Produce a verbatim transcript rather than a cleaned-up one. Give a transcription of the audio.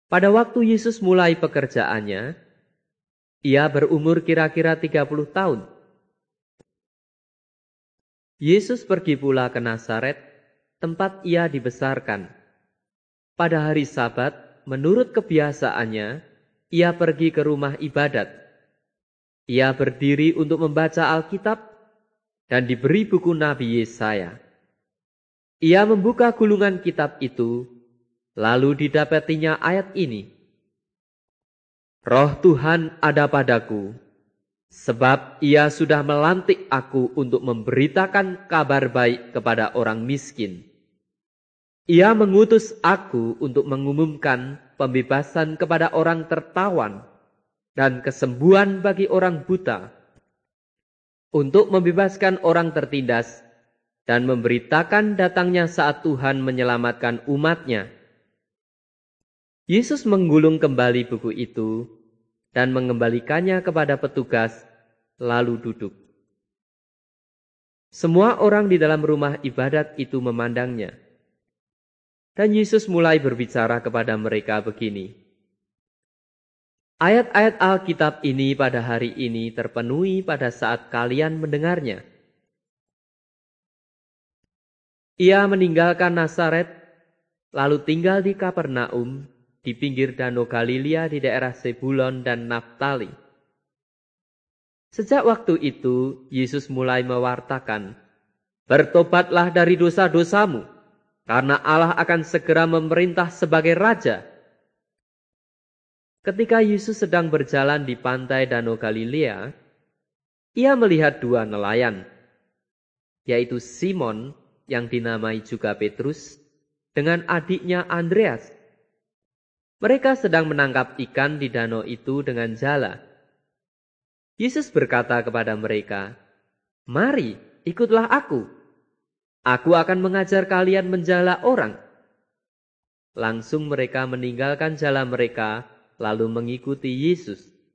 Pada waktu Yesus mulai pekerjaannya, ia berumur kira-kira tiga puluh tahun. Yesus pergi pula ke Nazaret, tempat ia dibesarkan. Pada hari Sabat, menurut kebiasaannya, ia pergi ke rumah ibadat. Ia berdiri untuk membaca Alkitab dan diberi buku Nabi Yesaya. Ia membuka gulungan kitab itu, lalu didapatinya ayat ini. Roh Tuhan ada padaku, sebab ia sudah melantik aku untuk memberitakan kabar baik kepada orang miskin. Ia mengutus aku untuk mengumumkan pembebasan kepada orang tertawan dan kesembuhan bagi orang buta, untuk membebaskan orang tertindas dan memberitakan datangnya saat Tuhan menyelamatkan umatnya. Yesus menggulung kembali buku itu dan mengembalikannya kepada petugas, lalu duduk. Semua orang di dalam rumah ibadat itu memandangnya. Dan Yesus mulai berbicara kepada mereka begini. Ayat-ayat Alkitab ini pada hari ini terpenuhi pada saat kalian mendengarnya. Ia meninggalkan Nazaret, lalu tinggal di Kapernaum, di pinggir Danau Galilea di daerah Zebulon dan Naftali. Sejak waktu itu, Yesus mulai mewartakan, "Bertobatlah dari dosa-dosamu, karena Allah akan segera memerintah sebagai Raja." Ketika Yesus sedang berjalan di pantai Danau Galilea, ia melihat dua nelayan, yaitu Simon yang dinamai juga Petrus, dengan adiknya Andreas. Mereka sedang menangkap ikan di danau itu dengan jala. Yesus berkata kepada mereka, "Mari, ikutlah aku. Aku akan mengajar kalian menjala orang." Langsung mereka meninggalkan jala mereka, lalu mengikuti Yesus.